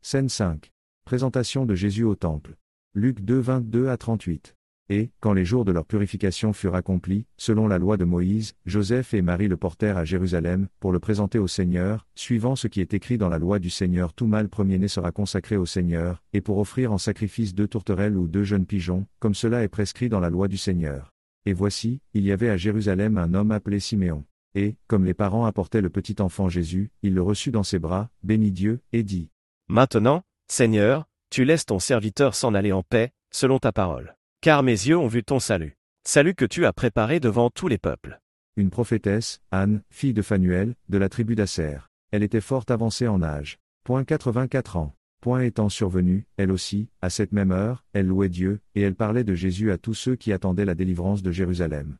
Scène 5. Présentation de Jésus au Temple. Luc 2, 22 à 38. Et, quand les jours de leur purification furent accomplis, selon la loi de Moïse, Joseph et Marie le portèrent à Jérusalem, pour le présenter au Seigneur, suivant ce qui est écrit dans la loi du Seigneur: tout mâle premier-né sera consacré au Seigneur, et pour offrir en sacrifice 2 tourterelles ou 2 jeunes pigeons, comme cela est prescrit dans la loi du Seigneur. Et voici, il y avait à Jérusalem un homme appelé Siméon. Et, comme les parents apportaient le petit enfant Jésus, il le reçut dans ses bras, bénit Dieu, et dit: Maintenant, Seigneur, tu laisses ton serviteur s'en aller en paix, selon ta parole. Car mes yeux ont vu ton salut. Salut que tu as préparé devant tous les peuples. Une prophétesse, Anne, fille de Phanuel, de la tribu d'Aser. Elle était fort avancée en âge. 84 ans. Étant survenue, elle aussi, à cette même heure, elle louait Dieu, et elle parlait de Jésus à tous ceux qui attendaient la délivrance de Jérusalem.